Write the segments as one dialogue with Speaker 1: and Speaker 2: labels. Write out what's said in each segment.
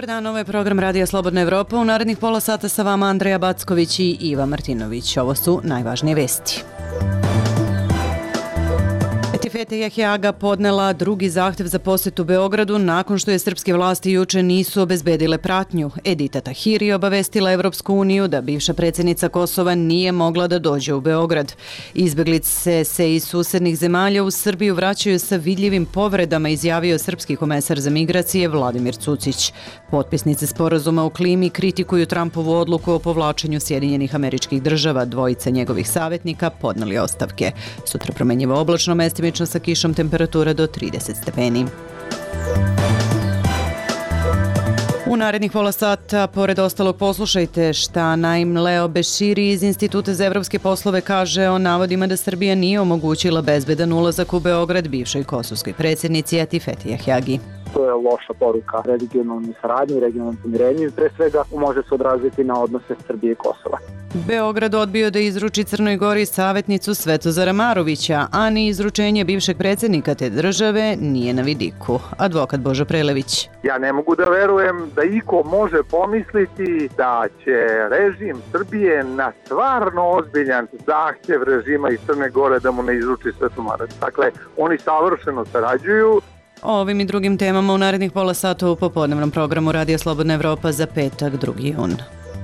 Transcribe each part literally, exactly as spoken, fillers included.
Speaker 1: Dobar dan, ovo je program Radija Slobodna Evropa. U narednih pola sata sa vama Andreja Backović i Iva Martinović. Ovo su najvažnije vesti. Etifete Jahjaga podnela drugi zahtev za posetu Beogradu nakon što je srpske vlasti juče nisu obezbedile pratnju. Edita Tahiri obavestila Evropsku uniju da bivša predsjednica Kosova nije mogla da dođe u Beograd. Izbeglice se iz susednih zemalja u Srbiju vraćaju sa vidljivim povredama, izjavio srpski komesar za migracije Vladimir Cucić. Potpisnice sporazuma o klimi kritikuju Trumpovu odluku o povlačenju Sjedinjenih Američkih Država. Dvojica njegovih savjetnika podneli ostavke. Sutra promenjivo oblačno, mestimično sa kišom, temperatura do trideset stepeni. U narednih pola sata, pored ostalog, poslušajte šta Naim Leo Beširi iz Instituta za evropske poslove kaže o navodima da Srbija nije omogućila bezbedan ulazak u Beograd bivšoj kosovskoj predsjednici Etifeti Jahjagi.
Speaker 2: To je loša poruka regionalnoj saradnji, regionalnom pomirenju i pre svega može se odraziti na odnose Srbije i Kosova.
Speaker 1: Beograd odbio da izruči Crnoj Gori savjetnicu Svetozara Marovića, a ni izručenje bivšeg predsjednika te države nije na vidiku. Advokat Božo Prelević.
Speaker 3: Ja ne mogu da verujem da iko može pomisliti da će režim Srbije na stvarno ozbiljan zahtjev režima iz Crne Gore da mu ne izruči Svetu Marović. Dakle, oni savršeno sarađuju.
Speaker 1: O ovim i drugim temama u narednih pola sata u popodnevnom programu Radija Slobodna Evropa za petak, drugi jun.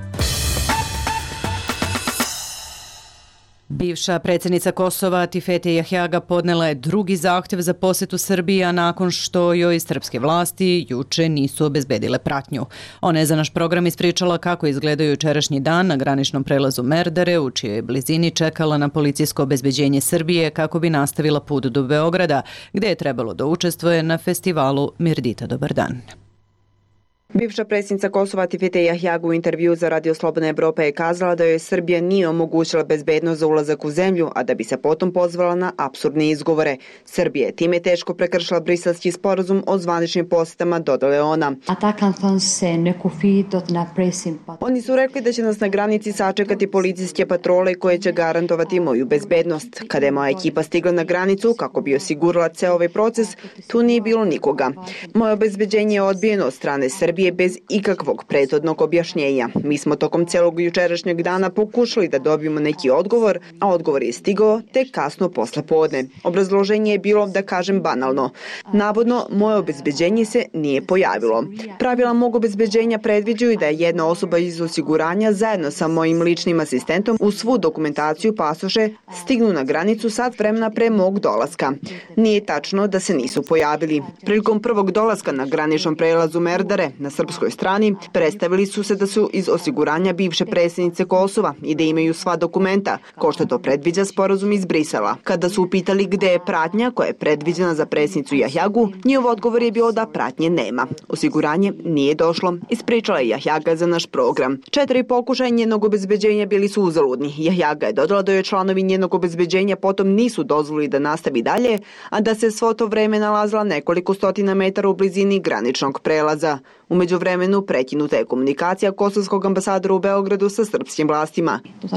Speaker 1: Bivša predsjednica Kosova Etifete Jahjaga podnela je drugi zahtjev za posjetu Srbije nakon što joj srpske vlasti juče nisu obezbedile pratnju. Ona je za naš program ispričala kako izgledaju jučerašnji dan na graničnom prelazu Merdare, u čijoj blizini čekala na policijsko obezbeđenje Srbije kako bi nastavila put do Beograda, gdje je trebalo da učestvuje na festivalu Mirdita Dobar dan.
Speaker 4: Bivša predsjednica Kosova Etifete Jahjaga u intervju za Radio Slobodna Evropa je kazala da joj Srbija nije omogućila bezbednost za ulazak u zemlju, a da bi se potom pozvala na apsurdne izgovore. Srbija je time teško prekršila briselski sporazum o zvaničnim posjetama, dodala je ona. Oni su rekli da će nas na granici sačekati policijske patrole koje će garantovati moju bezbednost. Kada je moja ekipa stigla na granicu kako bi osigurala ceo ovaj proces, tu nije bilo nikoga. Moje obezbeđenje je odbijeno od strane Srbije bez ikakvog prethodnog objašnjenja. Mi smo tokom celog jučerašnjeg dana pokušali da dobijemo neki odgovor, a odgovor je stigao tek kasno posle podne. Obrazloženje je bilo, da kažem, banalno. Navodno, moje obezbeđenje se nije pojavilo. Pravila mog obezbeđenja predviđaju da je jedna osoba iz osiguranja zajedno sa mojim ličnim asistentom u svu dokumentaciju pasoše stignu na granicu sat vremena pre mog dolaska. Nije tačno da se nisu pojavili. Prilikom prvog dolaska na graničnom prelazu Merdare na srpskoj strani predstavili su se da su iz osiguranja bivše predsjednice Kosova i da imaju sva dokumenta, ko što to predviđa sporazum iz Brisela. Kada su upitali gde je pratnja koja je predviđena za predsjednicu Jahjagu, njihov odgovor je bilo da pratnje nema. Osiguranje nije došlo, ispričala je Jahjaga za naš program. Četiri pokušaja njenog obezbeđenja bili su uzaludni. Jahjaga je dodala da joj članovi njenog obezbeđenja potom nisu dozvolili da nastavi dalje, a da se svo to vreme nalazila nekoliko stotina metara u blizini graničnog prelaza. U međuvremenu prekinuta je komunikacija kosovskog ambasadora u Beogradu sa srpskim vlastima.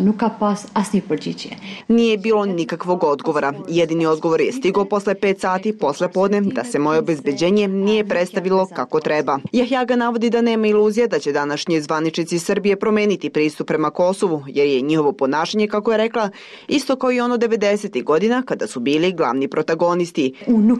Speaker 4: Nije bilo nikakvog odgovora. Jedini odgovor je stigao posle pet sati posle podne da se moje obezbeđenje nije predstavilo kako treba. Jahjaga navodi da nema iluzija da će današnji zvaničnici Srbije promeniti pristup prema Kosovu, jer je njihovo ponašanje, kako je rekla, isto kao i ono devedesetih godina kada su bili glavni protagonisti.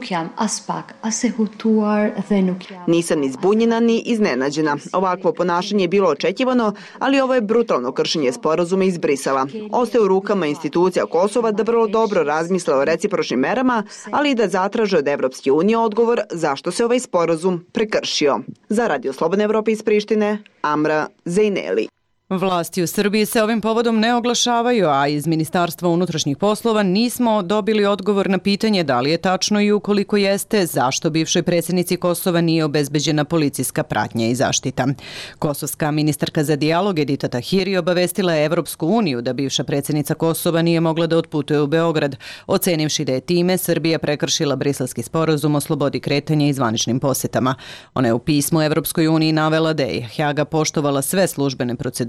Speaker 4: Nisam ni zbunjena ni iznenađena. Ovakvo ponašanje je bilo očekivano, ali ovo je brutalno kršenje sporazuma iz Brisela. Ostaje u rukama institucija Kosova da vrlo dobro razmisle o recipročnim merama, ali i da zatraže od Evropske unije odgovor zašto se ovaj sporazum prekršio. Za Radio Slobodne Evrope iz Prištine, Amra Zejneli.
Speaker 1: Vlasti u Srbiji se ovim povodom ne oglašavaju, a iz Ministarstva unutrašnjih poslova nismo dobili odgovor na pitanje da li je tačno i ukoliko jeste, zašto bivšoj predsjednici Kosova nije obezbeđena policijska pratnja i zaštita. Kosovska ministarka za dijalog Edita Tahiri obavestila je Evropsku uniju da bivša predsjednica Kosova nije mogla da otputuje u Beograd, ocenivši da je time Srbija prekršila briselski sporazum o slobodi kretanja i zvaničnim posjetama. Ona je u pismu Evropskoj uniji navela da je Jahjaga poštovala sve službene procedure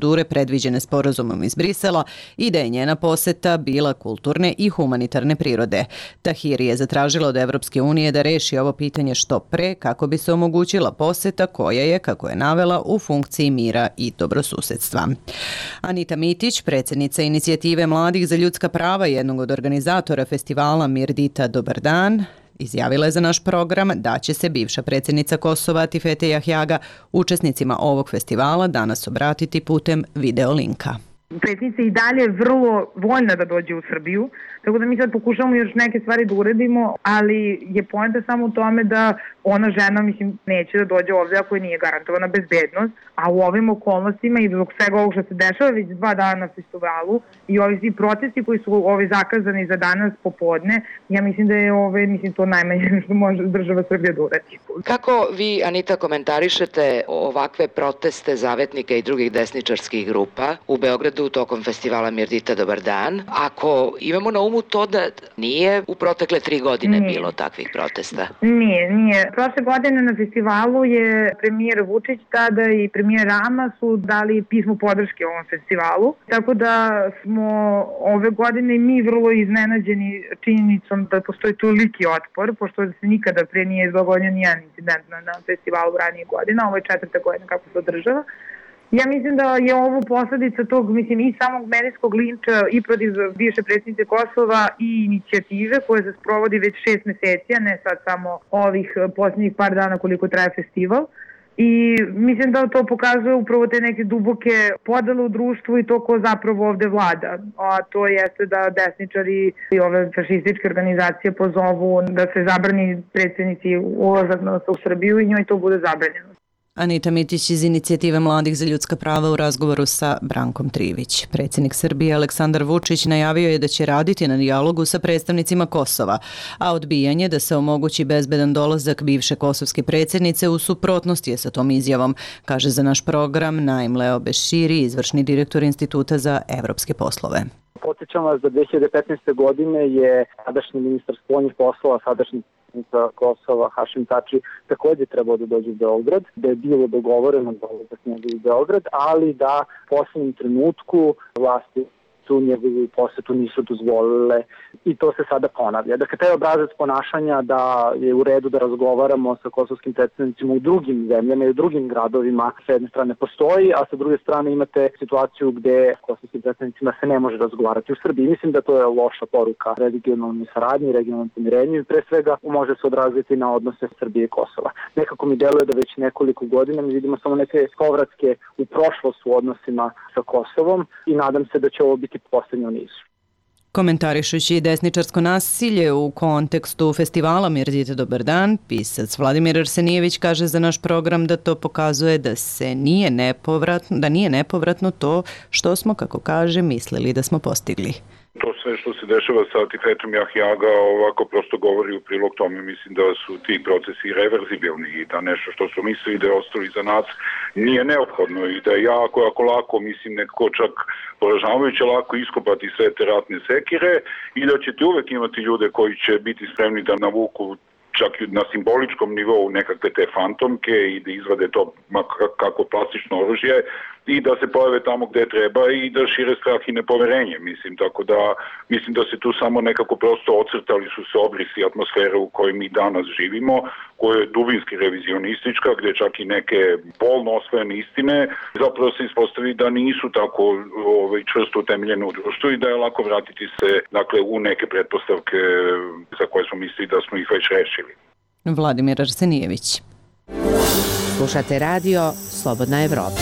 Speaker 1: procedure predviđene sporazumom iz Brisela i da je njena poseta bila kulturne i humanitarne prirode. Tahiri je zatražila od Evropske unije da reši ovo pitanje što pre kako bi se omogućila poseta koja je, kako je navela, u funkciji mira i dobrosusedstva. Anita Mitić, predsjednica Inicijative mladih za ljudska prava i jednog od organizatora festivala Mirdita Dobar dan, izjavila je za naš program da će se bivša predsjednica Kosova Atifete Jahjaga učesnicima ovog festivala danas obratiti putem video linka.
Speaker 5: Predsjednica i dalje je vrlo voljna da dođe u Srbiju, tako da mi sad pokušamo još neke stvari da uredimo, ali je poenta samo u tome da ona žena, mislim, neće da dođe ovdje ako je nije garantovana bezbednost, a u ovim okolnostima i zbog svega ovog što se dešava već dva dana na festivalu i ovi svi protesti koji su ovi zakazani za danas popodne, ja mislim da je ove, mislim, to najmanje što može država Srbija da uredi.
Speaker 6: Kako vi, Anita, komentarišete ovakve proteste zavetnika i drugih desničarskih grupa u Beogradu tokom festivala Mirdita Dobar dan, ako imamo na umu to da nije u protekle tri godine nije bilo takvih protesta?
Speaker 5: Nije, nije. Prošle godine na festivalu je premijer Vučić tada i premijer Rama su dali pismo podrške ovom festivalu, tako da smo ove godine mi vrlo iznenađeni činjenicom da postoji toliki otpor, pošto se nikada pre nije dogodio nijedan incident na, na festivalu ranije godina, ovo je četvrta godina kako se održava. Ja mislim da je ovo posledica tog, mislim, i samog medijskog linča i protiv bivše predsjednice Kosova i inicijative koje se sprovodi već šest meseci, a ne sad samo ovih posljednjih par dana koliko traje festival. I mislim da to pokazuje upravo te neke duboke podele u društvu i to ko zapravo ovde vlada. A to jeste da desničari i ove fašističke organizacije pozovu da se zabrani predsjednici ulazak u Srbiju i njoj to bude zabranjeno.
Speaker 1: Anita Mitić iz Inicijative mladih za ljudska prava u razgovoru sa Brankom Trivić. Predsjednik Srbije Aleksandar Vučić najavio je da će raditi na dijalogu sa predstavnicima Kosova, a odbijanje da se omogući bezbedan dolazak bivše kosovske predsjednice u suprotnosti je sa tom izjavom, kaže za naš program Naim Leo Beširi, izvršni direktor Instituta za evropske poslove.
Speaker 2: Podsjećam vas da dve hiljade petnaeste. godine je sadašnji ministar spoljnih poslova, sadašnji predsjednica Kosova Hašim Tači također trebao da dođe u Beograd, da je bilo dogovoreno da dolazak njega u Beograd, ali da u posljednjem trenutku vlasti tu njegovu posetu nisu dozvolile i to se sada ponavlja. Dakle, taj obrazac ponašanja da je u redu da razgovaramo sa kosovskim predstavnicima u drugim zemljama i u drugim gradovima s jedne strane postoji, a sa druge strane imate situaciju gde kosovskim predstavnicima se ne može razgovarati u Srbiji. Mislim da to je loša poruka regionalnoj saradnji, regionalnom pomirenju i pre svega može se odraziti na odnose Srbije i Kosova. Nekako mi deluje da već nekoliko godina mi vidimo samo neke povratke u prošlost u odnosima sa Kosovom i nadam se da će ovo biti posljednje u nizu.
Speaker 1: Komentarišući desničarsko nasilje u kontekstu festivala Mirdita Dobar dan, pisac Vladimir Arsenijević kaže za naš program da to pokazuje da se nije nepovratno, da nije nepovratno to što smo, kako kaže, mislili da smo postigli.
Speaker 7: To sve što se dešava sa Atifetom Jahjaga ovako prosto govori u prilog tome. Mislim da su ti procesi reverzibilni i da nešto što su mislili da je ostalo iza nas nije neophodno i da je jako, jako lako, mislim nekako čak poražavajuće lako iskopati sve te ratne sekire i da ćete uvek imati ljude koji će biti spremni da navuku čak na simboličkom nivou nekakve te fantomke i da izvade to kako plastično oružje i da se pojave tamo gde treba i da šire strah i nepoverenje, mislim, tako da mislim da se tu samo nekako prosto ocrtali su se obrisi atmosfere u kojoj mi danas živimo, koja je dubinski revizionistička, gde čak i neke bolno osvojene istine zapravo se ispostavi da nisu tako ovaj, čvrsto utemeljene u društvu i da je lako vratiti se dakle, u neke pretpostavke za koje smo mislili da smo ih već rešili.
Speaker 1: Vladimir Arsenijević.
Speaker 8: Slušate radio Slobodna Evropa.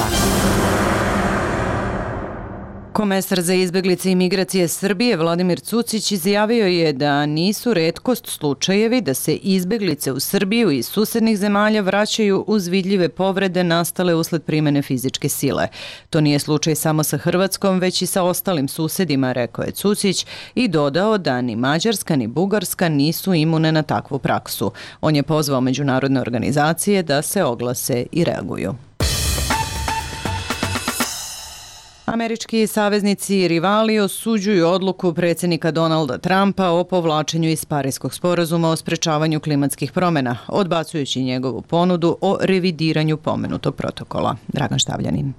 Speaker 1: Komesar za izbeglice i migracije Srbije Vladimir Cucić izjavio je da nisu retkost slučajevi da se izbeglice u Srbiju iz susednih zemalja vraćaju uz vidljive povrede nastale usled primene fizičke sile. To nije slučaj samo sa Hrvatskom, već i sa ostalim susedima, rekao je Cucić i dodao da ni Mađarska ni Bugarska nisu imune na takvu praksu. On je pozvao međunarodne organizacije da se oglase i reaguju. Američki saveznici i rivali osuđuju odluku predsjednika Donalda Trumpa o povlačenju iz Parijskog sporazuma o sprečavanju klimatskih promjena, odbacujući njegovu ponudu o revidiranju pomenutog protokola. Dragan Štavljanin.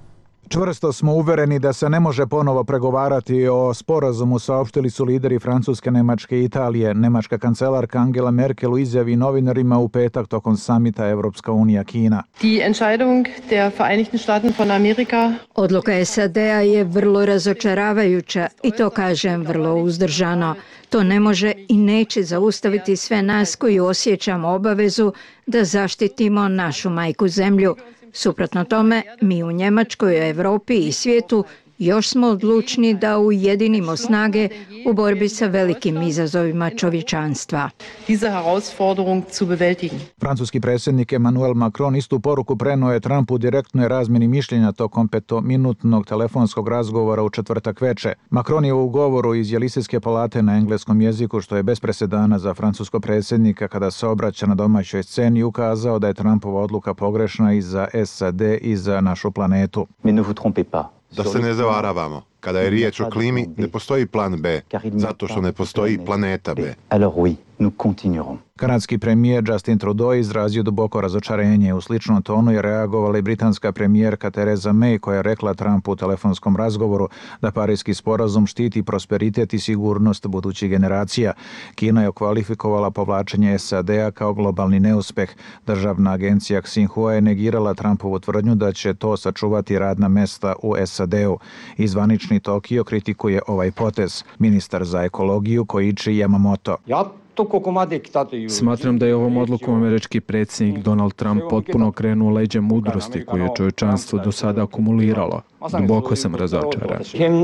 Speaker 9: Čvrsto smo uvereni da se ne može ponovo pregovarati o sporazumu, saopštili su lideri Francuske, Nemačke i Italije. Nemačka kancelarka Angela Merkel u izjavi novinarima u petak tokom samita Evropska unija Kina.
Speaker 10: Die Entscheidung der Vereinigten Staaten von Amerika.
Speaker 11: Odluka S A D-a je vrlo razočaravajuća i to kažem vrlo uzdržano. To ne može i neće zaustaviti sve nas koji osjećamo obavezu da zaštitimo našu majku zemlju. Suprotno tome, mi u Njemačkoj, Evropi i svijetu još smo odlučni da ujedinimo snage u borbi sa velikim izazovima čovječanstva.
Speaker 10: Diese Herausforderung zu bewältigen.
Speaker 9: Francuski predsjednik Emmanuel Macron istu poruku prenuo je Trumpu u direktnoj razmjeni mišljenja tokom petominutnog telefonskog razgovora u četvrtak veče. Macron je u govoru iz Jelisejske palate na engleskom jeziku, što je bez presedana za francuskog predsjednika kada se obraća na domaćoj sceni, ukazao da je Trumpova odluka pogrešna i za S A D i za našu planetu.
Speaker 12: Mais ne vous trompez pas.
Speaker 13: Da se ne zavaravamo. Kada je riječ o klimi, ne postoji plan B, zato što ne postoji planeta B.
Speaker 12: Alors oui, nous continuerons.
Speaker 9: Kanadski premijer Justin Trudeau izrazio duboko razočarenje. U sličnom tonu je reagovala i britanska premijerka Theresa May, koja je rekla Trumpu u telefonskom razgovoru da Pariski sporazum štiti prosperitet i sigurnost budućih generacija. Kina je okvalifikovala povlačenje S A D-a kao globalni neuspeh. Državna agencija Xinhua je negirala Trumpovu tvrdnju da će to sačuvati radna mesta u S A D-u. Zvanični Tokio kritikuje ovaj potez. Ministar za ekologiju Koichi Yamamoto.
Speaker 14: Smatram da je ovom odlukom američki predsjednik Donald Trump potpuno krenuo leđa mudrosti koju je čovječanstvo do sada akumuliralo. Duboko sam razočaran.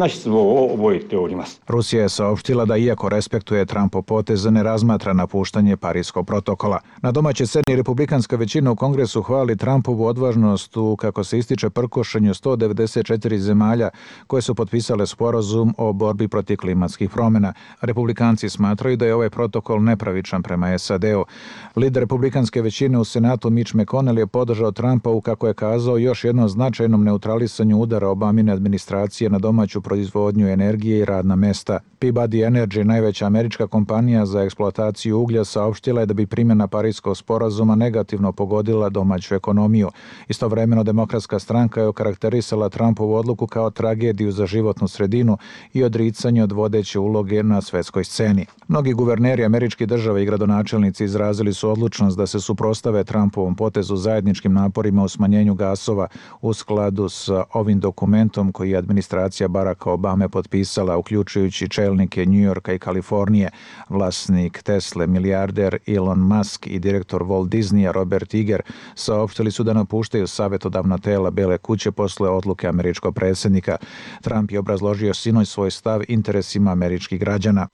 Speaker 9: Rusija je saopštila da iako respektuje Trumpov potez, ne razmatra napuštanje Pariskog protokola. Na domaćoj sceni republikanska većina u Kongresu hvali Trumpovu odvažnost u, kako se ističe, prkošenju sto devedeset četiri zemalja koje su potpisale sporazum o borbi protiv klimatskih promjena. Republikanci smatraju da je ovaj protokol nepravičan prema S A D-u. Lider republikanske većine u Senatu Mitch McConnell je podržao Trumpa u, kako je kazao, još jednom značajnom neutralisanju udara Obamine administracije na domaću proizvodnju energije i radna mesta. Peabody Energy, najveća američka kompanija za eksploataciju uglja, saopštila je da bi primjena Pariskog sporazuma negativno pogodila domaću ekonomiju. Istovremeno, demokratska stranka je okarakterisala Trumpovu odluku kao tragediju za životnu sredinu i odricanje od vodeće uloge na svetskoj sceni. Mnogi guverneri američkih država i gradonačelnici izrazili su odlučnost da se suprotstave Trumpovom potezu zajedničkim naporima u smanjenju gasova u skladu s ovim dokumentom koji je administracija Baracka Obame potpisala, uključujući čelnike New Yorka i Kalifornije. Vlasnik Tesle, milijarder Elon Musk i direktor Walt Disneya Robert Iger saopštili su da napuštaju savjetodavna tela Bele kuće posle odluke američkog predsjednika. Trump je obrazložio sinoć svoj stav interesima američkih građana.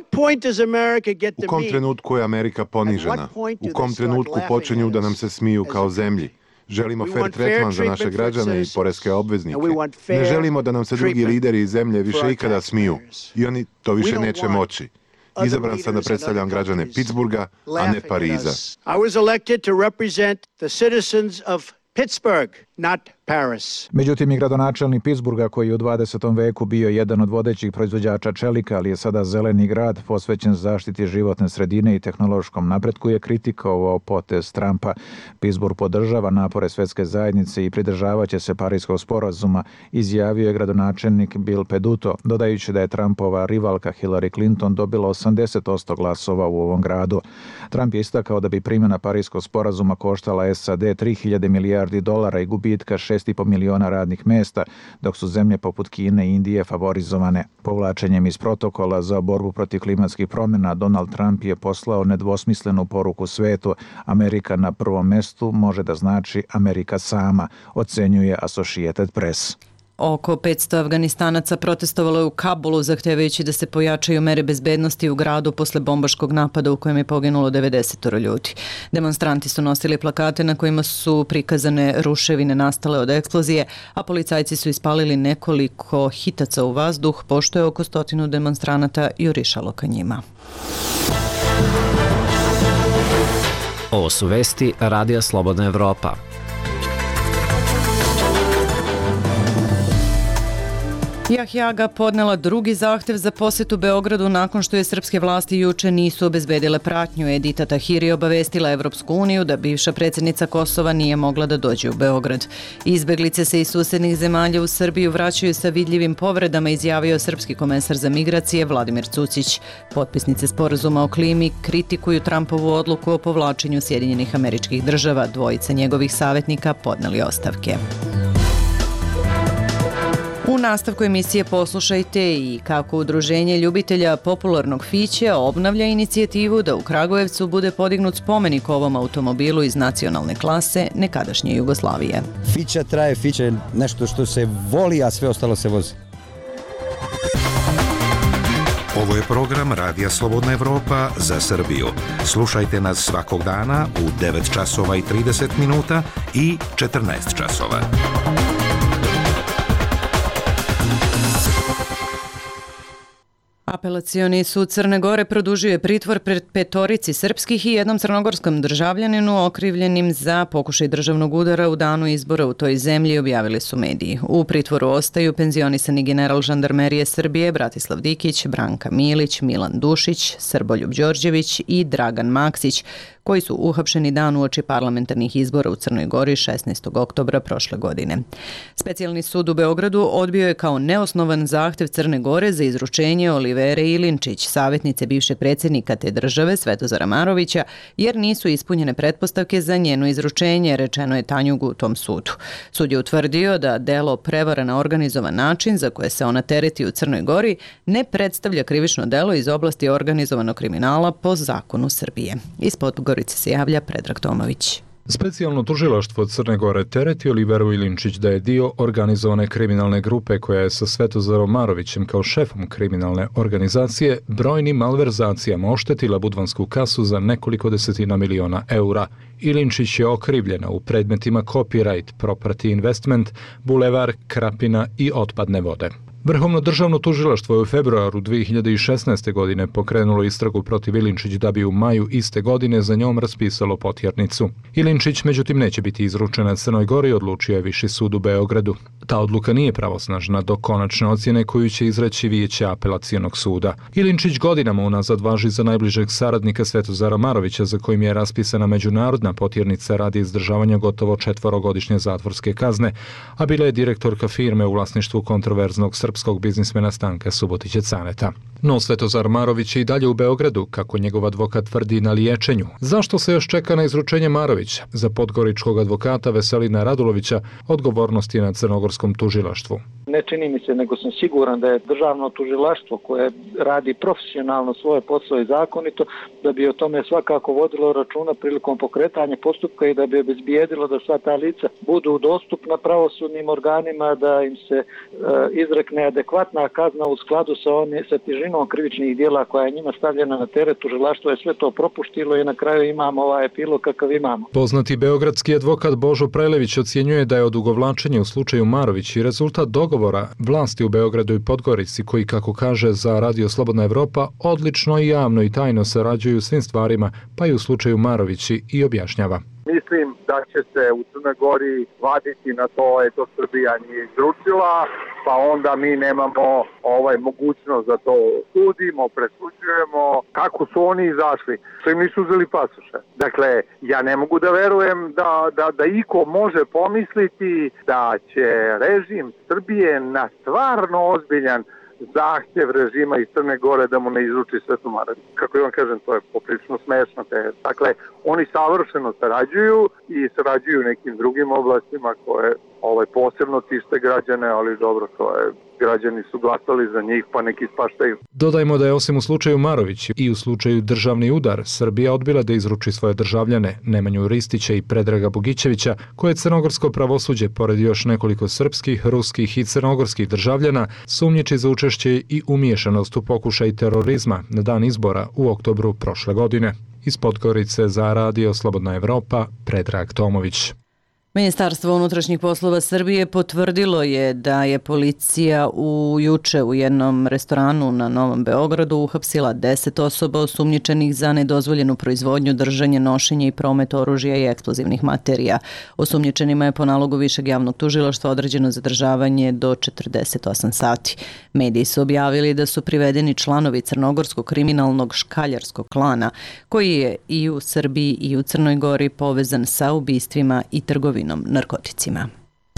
Speaker 13: U kom trenutku je Amerika ponižena? U kom trenutku počinju da nam se smiju kao zemlji? Želimo fair tretman za naše građane i poreske obveznike. Ne želimo da nam se drugi lideri iz zemlje više ikada smiju. I oni to više neće moći. Izabran sam da predstavljam građane Pittsburgha, a ne Pariza.
Speaker 15: I was elected to represent the citizens of Pittsburgh, not Paris.
Speaker 9: Međutim, i gradonačelnik Pittsburgha, koji je u dvadesetom veku bio jedan od vodećih proizvođača čelika, ali je sada zeleni grad posvećen zaštiti životne sredine i tehnološkom napretku, je kritikovao potez Trumpa. Pittsburgh podržava napore svetske zajednice i pridržavaće se Pariskog sporazuma, izjavio je gradonačelnik Bill Peduto, dodajući da je Trumpova rivalka Hillary Clinton dobila osamdeset posto glasova u ovom gradu. Trump je istakao da bi primjena Pariskog sporazuma koštala S A D tri hiljade milijardi dolara i gubitka šest i po miliona radnih mesta, dok su zemlje poput Kine i Indije favorizovane. Povlačenjem iz protokola za borbu protiv klimatskih promjena, Donald Trump je poslao nedvosmislenu poruku svetu. Amerika na prvom mestu može da znači Amerika sama, ocenjuje Associated Press.
Speaker 1: Oko petsto Afganistanaca protestovalo je u Kabulu zahtevajući da se pojačaju mere bezbednosti u gradu posle bombaškog napada u kojem je poginulo devedeset ljudi. Demonstranti su nosili plakate na kojima su prikazane ruševine nastale od eksplozije, a policajci su ispalili nekoliko hitaca u vazduh, pošto je oko stotinu demonstranata jurišalo ka njima.
Speaker 16: Ovo su vesti Radija Slobodna Evropa.
Speaker 1: Yahya Aga podnela drugi zahtev za posjetu Beogradu nakon što je srpske vlasti juče nisu obezbedile pratnju. Edita Tahiri obavestila Evropsku uniju da bivša predsjednica Kosova nije mogla da dođe u Beograd. Izbeglice se iz susednih zemalja u Srbiju vraćaju sa vidljivim povredama, izjavio srpski komesar za migracije Vladimir Cucić. Potpisnice sporazuma o klimi kritikuju Trumpovu odluku o povlačenju Sjedinjenih Američkih Država. Dvojica njegovih savjetnika podneli ostavke. U nastavku emisije poslušajte i kako Udruženje ljubitelja popularnog fića obnavlja inicijativu da u Kragujevcu bude podignut spomenik ovom automobilu iz nacionalne klase nekadašnje Jugoslavije.
Speaker 17: Fića traje, fića je nešto što se voli, a sve ostalo se vozi.
Speaker 18: Ovo je program Radija Slobodna Evropa za Srbiju. Slušajte nas svakog dana u devet časova i trideset minuta i četrnaest časova.
Speaker 1: Apelacioni sud Crne Gore produžio je pritvor pred petorici srpskih i jednom crnogorskom državljaninu okrivljenim za pokušaj državnog udara u danu izbora u toj zemlji, objavili su mediji. U pritvoru ostaju penzionisani general žandarmerije Srbije Bratislav Dikić, Branka Milić, Milan Dušić, Srboljub Đorđević i Dragan Maksić, koji su uhapšeni dan uoči parlamentarnih izbora u Crnoj Gori šesnaestog oktobra prošle godine. Specijalni sud u Beogradu odbio je kao neosnovan zahtev Crne Gore za izručenje Olivere Ilinčić, savjetnice bivšeg predsjednika te države Svetozara Marovića, jer nisu ispunjene pretpostavke za njeno izručenje, rečeno je Tanjugu u tom sudu. Sud je utvrdio da delo prevara na organizovan način za koje se ona tereti u Crnoj Gori ne predstavlja krivično delo iz oblasti organizovanog kriminala po zakonu Srbije. Ispod Gorice se javlja Predrag Tomović.
Speaker 14: Specijalno tužilaštvo Crne Gore tereti Oliveru Ilinčić da je dio organizovane kriminalne grupe koja je sa Svetozarom Marovićem kao šefom kriminalne organizacije brojnim malverzacijama oštetila budvansku kasu za nekoliko desetina miliona eura. Ilinčić je okrivljena u predmetima copyright, property investment, bulevar, Krapina i otpadne vode. Vrhovno državno tužilaštvo je u februaru dvije hiljade šesnaeste. godine pokrenulo istragu protiv Ilinčić da bi u maju iste godine za njom raspisalo potjernicu. Ilinčić međutim neće biti izručena Crnoj Gori, odlučio je Viši sud u Beogradu. Ta odluka nije pravosnažna do konačne ocjene koju će izreći Vijeće apelacionog suda. Ilinčić godinama unazad važi za najbližeg saradnika Svetozara Marovića, za kojim je raspisana međunarodna potjernica radi izdržavanja gotovo četvorogodišnje zatvorske kazne, a bila je direktorka firme u vlasništvu kontroverznog srpskog biznismena Stanka Subotića Caneta. No Svetozar Marović je i dalje u Beogradu, kako njegov advokat tvrdi, na liječenju. Zašto se još čeka na izručenje Marovića? Za podgoričkog advokata Veselina Radulovića odgovornost je na crnogorskom tužilaštvu.
Speaker 19: Ne čini mi se, nego sam siguran da je državno tužilaštvo koje radi profesionalno svoje posao i zakonito, da bi o tome svakako vodilo računa prilikom pokretanja postupka i da bi obezbijedilo da sva ta lica budu dostupna pravosudnim organima, da im se e, izrekne adekvatna kazna u skladu sa, one, sa težinom krivičnih dijela koja je njima stavljena na teret. Tužilaštvo je sve to propuštilo i na kraju imamo ovaj epilog kakav imamo.
Speaker 14: Poznati beogradski advokat Božo Prelević ocjenjuje da je odugovlačenje u slučaju Marović i rezultat dogovora vlasti u Beogradu i Podgorici, koji, kako kaže za Radio Slobodna Evropa, odlično i javno i tajno sarađuju u svim stvarima, pa i u slučaju Marovići, i objašnjava.
Speaker 3: Mislim da će se u Crnoj Gori vaditi na to, eto Srbija nije izručila, pa onda mi nemamo ovaj mogućnost da to sudimo, presuđujemo. Kako su oni izašli? Što im nisu uzeli pasoše? Dakle, ja ne mogu da verujem da, da, da iko može pomisliti da će režim Srbije na stvarno ozbiljan zahtjev režima iz Crne Gore da mu ne izruči Svetu Marović. Kako vam kažem, to je poprilično smešno. Dakle, oni savršeno sarađuju i sarađuju nekim drugim oblastima koje ovaj, posebno tište građane, ali dobro, to je, građani su glasali za njih, pa neki spaštaju.
Speaker 14: Dodajmo da je osim u slučaju Marović i u slučaju državni udar, Srbija odbila da izruči svoje državljane, Nemanju Ristića i Predraga Bogićevića, koje crnogorsko pravosuđe, pored još nekoliko srpskih, ruskih i crnogorskih državljana, sumnjiči za učešće i umiješanost u pokušaj terorizma na dan izbora u oktobru prošle godine. Iz Podgorice za Radio Slobodna Evropa, Predrag Tomović.
Speaker 1: Ministarstvo unutrašnjih poslova Srbije potvrdilo je da je policija u juče u jednom restoranu na Novom Beogradu uhapsila deset osoba osumnjičenih za nedozvoljenu proizvodnju, držanje, nošenje i promet oružja i eksplozivnih materija. Osumnjičenima je po nalogu Višeg javnog tužilaštva određeno zadržavanje do četrdeset osam sati. Mediji su objavili da su privedeni članovi crnogorskog kriminalnog škaljarskog klana, koji je i u Srbiji i u Crnoj Gori povezan sa ubistvima i trgovinom narkoticima.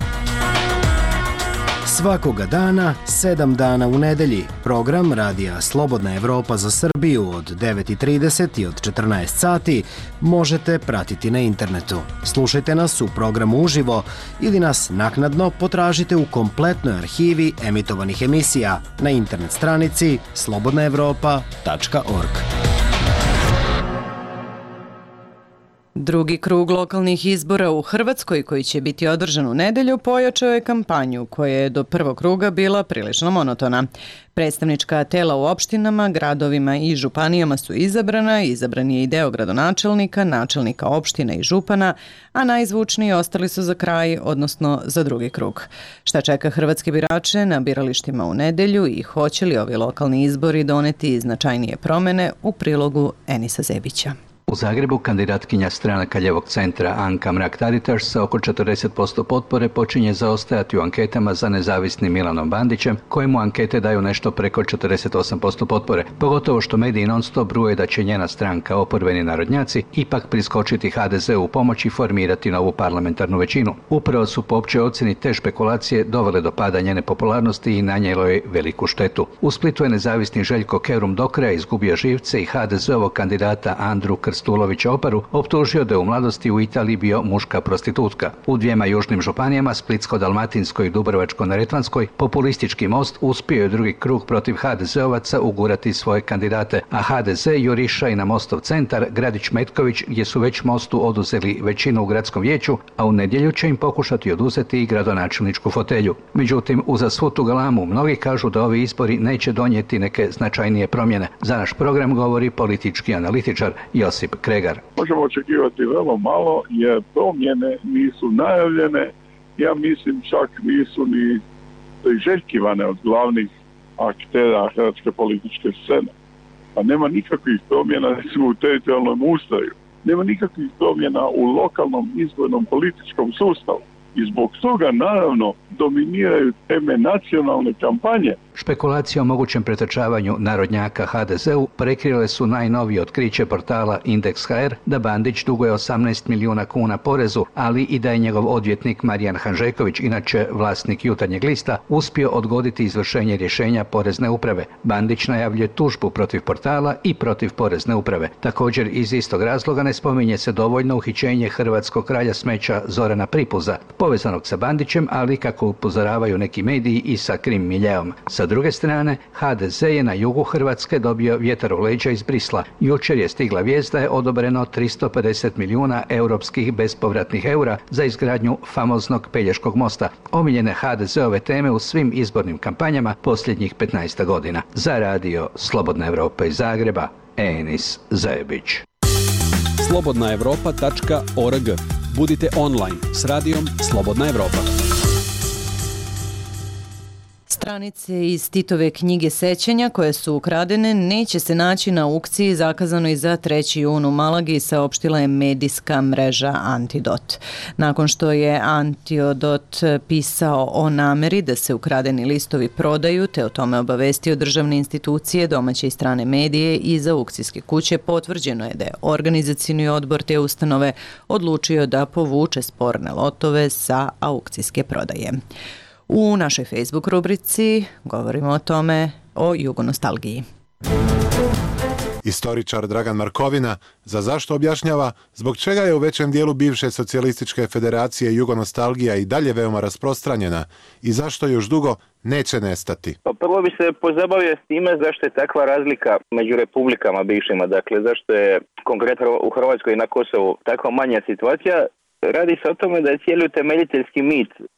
Speaker 20: Svakoga dana, sedam dana u nedelji, program Radija Slobodna Evropa za Srbiju od devet i trideset i od četrnaest sati možete pratiti na internetu. Slušajte nas u programu uživo ili nas naknadno potražite u kompletnoj arhivi emitovanih emisija na internet stranici slobodna evropa tačka org.
Speaker 1: Drugi krug lokalnih izbora u Hrvatskoj, koji će biti održan u nedelju, pojačao je kampanju koja je do prvog kruga bila prilično monotona. Predstavnička tela u opštinama, gradovima i županijama su izabrana, izabran je i deo gradonačelnika, načelnika opština i župana, a najzvučniji ostali su za kraj, odnosno za drugi krug. Šta čeka hrvatske birače na biralištima u nedelju i hoće li ovi lokalni izbori doneti značajnije promene, u prilogu Enisa Zebića.
Speaker 21: U Zagrebu kandidatkinja stranaka Ljevog centra Anka Mrak-Taritaš sa oko četrdeset posto potpore počinje zaostajati u anketama za nezavisnim Milanom Bandićem, kojemu ankete daju nešto preko četrdeset osam posto potpore, pogotovo što mediji non-stop bruje da će njena stranka, oporbeni narodnjaci, ipak priskočiti ha de zeu u pomoć i formirati novu parlamentarnu većinu. Upravo su po općoj ocjeni te špekulacije dovele do pada njene popularnosti i nanijelo je veliku štetu. U Splitu je nezavisni Željko Kerum do kraja izgubio živce i ha de zeovog kandidata Andru Krst Stulovića Oparu optužio da je u mladosti u Italiji bio muška prostitutka. U dvijema južnim županijama, Splitsko-dalmatinskoj i Dubrovačko-neretvanskoj, populistički most uspio je drugi krug protiv ha de zeovaca ugurati svoje kandidate, a ha de ze juriša i na Mostov centar, Gradić Metković, gdje su već Mostu oduzeli većinu u gradskom vijeću, a u nedjelju će im pokušati oduzeti i gradonačelničku fotelju. Međutim, uza svu tu galamu, mnogi kažu da ovi izbori neće donijeti neke značajnije promjene. Za naš program govori politički analitičar Josip Kregar.
Speaker 22: Možemo očekivati vrlo malo jer promjene nisu najavljene, ja mislim čak nisu ni priželjkivane od glavnih aktera hrvatske političke scene. Pa nema nikakvih promjena recimo u teritorijalnom ustroju, nema nikakvih promjena u lokalnom izbornom političkom sustavu. I zbog toga, naravno, dominiraju teme nacionalne kampanje.
Speaker 21: Špekulacije o mogućem pretrčavanju narodnjaka ha de zeu prekrile su najnovije otkriće portala Indeks ha er da Bandić duguje osamnaest milijuna kuna porezu, ali i da je njegov odvjetnik Marijan Hanžeković, inače vlasnik Jutarnjeg lista, uspio odgoditi izvršenje rješenja Porezne uprave. Bandić najavljuje tužbu protiv portala i protiv Porezne uprave. Također, iz istog razloga ne spominje se dovoljno uhićenje hrvatskog kralja smeća Zorana Pripuza, povezanog sa Bandićem, ali kako upozoravaju neki mediji i sa krim miljeom. Sa druge strane, ha de ze je na jugu Hrvatske dobio vjetar u leđa iz Brisla. Jučer je stigla vijest da je odobreno tristo pedeset milijuna europskih bespovratnih eura za izgradnju famoznog Pelješkog mosta, omiljene ha de zeove teme u svim izbornim kampanjama posljednjih petnaest godina. Za radio Slobodna Evropa iz Zagreba, Enis Zebić.
Speaker 23: slobodna evropa tačka org. Budite online s radijom Slobodna Evropa.
Speaker 1: Stranice iz Titove knjige sećanja koje su ukradene neće se naći na aukciji zakazanoj za treći jun u Malagi, saopštila je medijska mreža Antidot. Nakon što je Antidot pisao o nameri da se ukradeni listovi prodaju, te o tome obavestio državne institucije, domaće i strane medije i za aukcijske kuće, potvrđeno je da je organizacioni odbor te ustanove odlučio da povuče sporne lotove sa aukcijske prodaje. U našoj Facebook rubrici govorimo o tome, o jugonostalgiji.
Speaker 13: Istoričar Dragan Markovina za zašto objašnjava zbog čega je u većem dijelu bivše socijalističke federacije jugonostalgija i dalje veoma rasprostranjena i zašto još dugo neće nestati.
Speaker 24: Pa prvo bi se pozabavio s time zašto je takva razlika među republikama bivšima, dakle zašto je konkretno u Hrvatskoj i na Kosovu takva manja situacija. Radi se o tome da je cijeli utemeljiteljski mit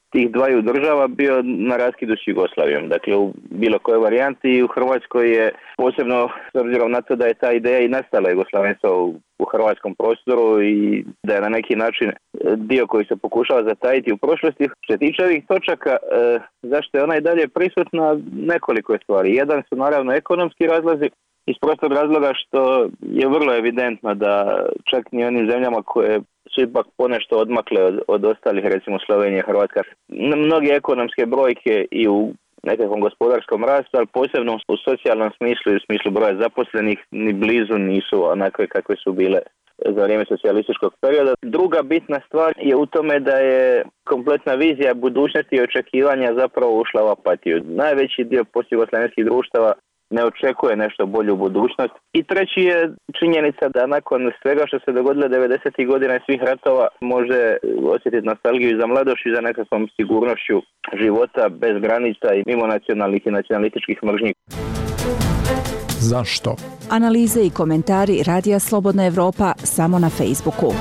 Speaker 24: tih dvaju država bio na raskidu s Jugoslavijom. Dakle, u bilo kojoj varijanti i u Hrvatskoj je posebno s obzirom na to da je ta ideja i nastala jugoslavenstva u, u hrvatskom prostoru i da je na neki način dio koji se pokušava zatajiti u prošlosti. Što se tiče ovih točaka, e, zašto je ona i dalje prisutna, nekoliko je stvari. Jedan su naravno ekonomski razlozi, iz prostog razloga što je vrlo evidentno da čak ni onim zemljama koje su ipak ponešto odmakle od, od ostalih, recimo Slovenije, Hrvatska, mnoge ekonomske brojke i u nekakvom gospodarskom rastu, ali posebno u socijalnom smislu i u smislu broja zaposlenih ni blizu nisu onakve kakve su bile za vrijeme socijalističkog perioda. Druga bitna stvar je u tome da je kompletna vizija budućnosti i očekivanja zapravo ušla u apatiju. Najveći dio postjugoslavenskih društava ne očekuje nešto bolju budućnost. I treći je činjenica da nakon svega što se dogodilo devedesetih godina i svih ratova može osjetiti nostalgiju za mladošću i za nekakvom sigurnošću života bez granica i mimo nacionalnih i nacionalističkih mržnji.
Speaker 23: Zašto?
Speaker 2: Analize i komentari Radija Slobodna Evropa samo na Facebooku.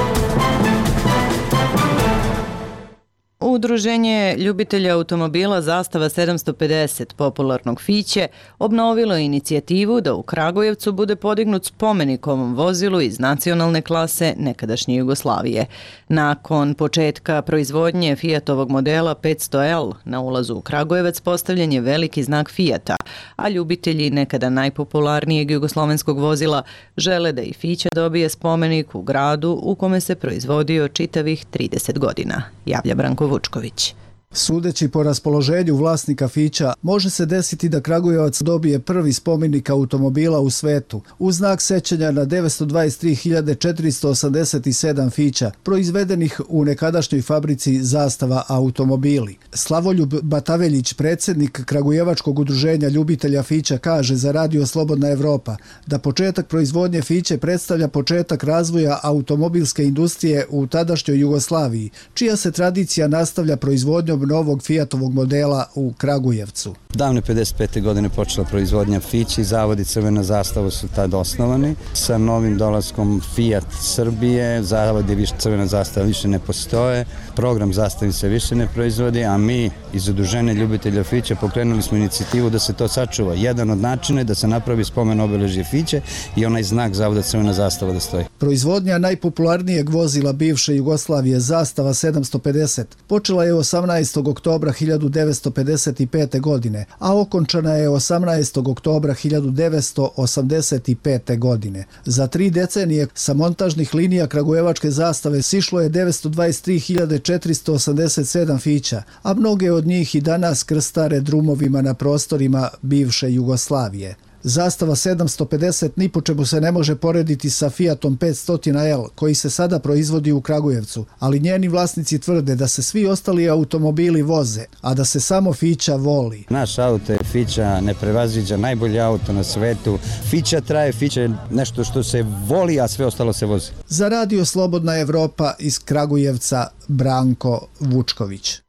Speaker 1: Udruženje ljubitelja automobila Zastava sedamsto pedeset popularnog Fiće obnovilo je inicijativu da u Kragujevcu bude podignut spomenik ovom vozilu iz nacionalne klase nekadašnje Jugoslavije. Nakon početka proizvodnje Fiatovog modela petsto L na ulazu u Kragujevac postavljen je veliki znak Fiata, a ljubitelji nekada najpopularnijeg jugoslovenskog vozila žele da i Fića dobije spomenik u gradu u kome se proizvodio čitavih trideset godina, javlja Branko Vučković.
Speaker 4: Sudeći po raspoloženju vlasnika Fića, može se desiti da Kragujevac dobije prvi spomenik automobila u svetu, u znak sećanja na devetsto dvadeset tri hiljade četiristo osamdeset sedam Fića, proizvedenih u nekadašnjoj fabrici Zastava automobili. Slavoljub Bataveljić, predsjednik Kragujevačkog udruženja ljubitelja Fića, kaže za Radio Slobodna Evropa da početak proizvodnje Fiće predstavlja početak razvoja automobilske industrije u tadašnjoj Jugoslaviji, čija se tradicija nastavlja proizvodnjom novog Fiatovog modela u Kragujevcu.
Speaker 17: Davne pedeset pete godine počela proizvodnja Fići, zavodi Crvena zastava su tad osnovani. Sa novim dolaskom Fiat Srbije, zavodi više, Crvena zastava više ne postoje, program zastavi se više ne proizvodi, a mi iz udruženja ljubitelja Fića pokrenuli smo inicijativu da se to sačuva. Jedan od načina je da se napravi spomen obeležje Fiće i onaj znak zavoda Crvena zastava da stoji.
Speaker 4: Proizvodnja najpopularnijeg vozila bivše Jugoslavije, Zastava sedamsto pedeset, počela je osamnaestog oktobra hiljadu devetsto pedeset pete godine, a okončana je osamnaestog oktobra hiljadu devetsto osamdeset pete godine. Za tri decenije sa montažnih linija Kragujevačke Zastave sišlo je devetsto dvadeset tri hiljade četiristo osamdeset sedam Fića, a mnoge od njih i danas krstare drumovima na prostorima bivše Jugoslavije. Zastava sedamsto pedeset ni po čemu se ne može porediti sa Fiatom petsto L koji se sada proizvodi u Kragujevcu, ali njeni vlasnici tvrde da se svi ostali automobili voze, a da se samo Fića voli.
Speaker 17: Naš auto je Fića, ne prevaziđa, najbolji auto na svetu. Fića traje, Fića je nešto što se voli, a sve ostalo se vozi.
Speaker 4: Za Radio Slobodna Evropa iz Kragujevca, Branko Vučković.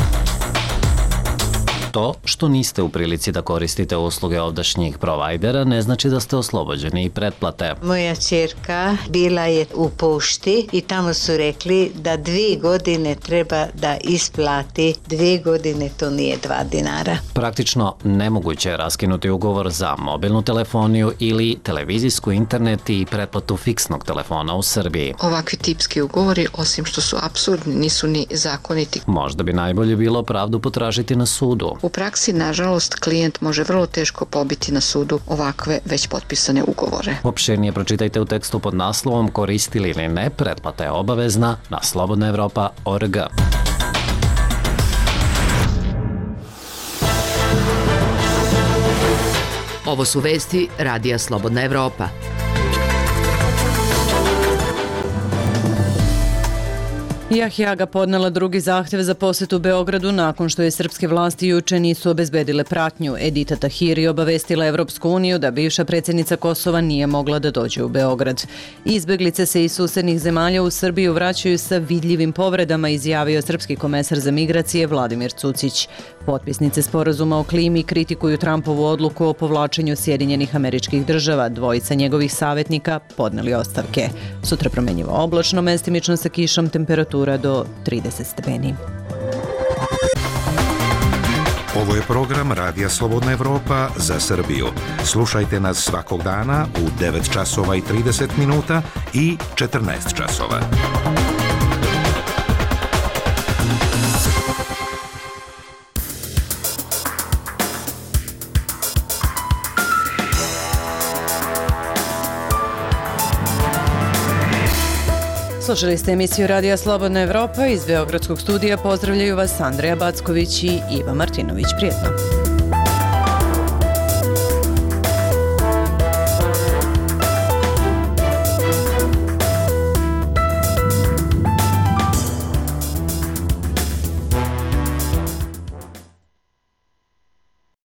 Speaker 16: To što niste u prilici da koristite usluge ovdašnjih provajdera ne znači da ste oslobođeni pretplate.
Speaker 5: Moja ćerka bila je u pošti i tamo su rekli da dvije godine treba da isplati, dvije godine to nije dva dinara.
Speaker 16: Praktično nemoguće je raskinuti ugovor za mobilnu telefoniju ili televizijsku, internet i pretplatu fiksnog telefona u Srbiji.
Speaker 6: Ovakvi tipski ugovori, osim što su apsurdni, nisu ni zakoniti.
Speaker 16: Možda bi najbolje bilo pravdu potražiti na sudu.
Speaker 6: U praksi, nažalost, klijent može vrlo teško pobiti na sudu ovakve već potpisane ugovore.
Speaker 16: Opširnije pročitajte u tekstu pod naslovom Koristili ili ne, pretplata je obavezna na slobodna evropa tačka org.
Speaker 8: Ovo su vesti Radija Slobodna Evropa.
Speaker 1: Jahjaga podnela drugi zahtjev za posjetu Beogradu nakon što je srpske vlasti juče nisu obezbedile pratnju. Edita Tahiri obavestila Evropsku uniju da bivša predsjednica Kosova nije mogla da dođe u Beograd. Izbeglice se iz susednih zemalja u Srbiju vraćaju sa vidljivim povredama, izjavio srpski komesar za migracije Vladimir Cucić. Potpisnice sporazuma o klimi kritikuju Trumpovu odluku o povlačenju Sjedinjenih Američkih Država. Dvojica njegovih savjetnika podneli ostavke. Sutra promenjivo oblačno, mestimično sa kišom, temperatura do trideset stepeni.
Speaker 18: Ovo je program Radija Slobodna Evropa za Srbiju. Slušajte nas svakog dana u devet časova i trideset minuta i četrnaest časova.
Speaker 1: Slušali ste emisiju Radija Slobodna Evropa. Iz Beogradskog studija pozdravljaju vas Andreja Backović i Iva Martinović. Prijetno.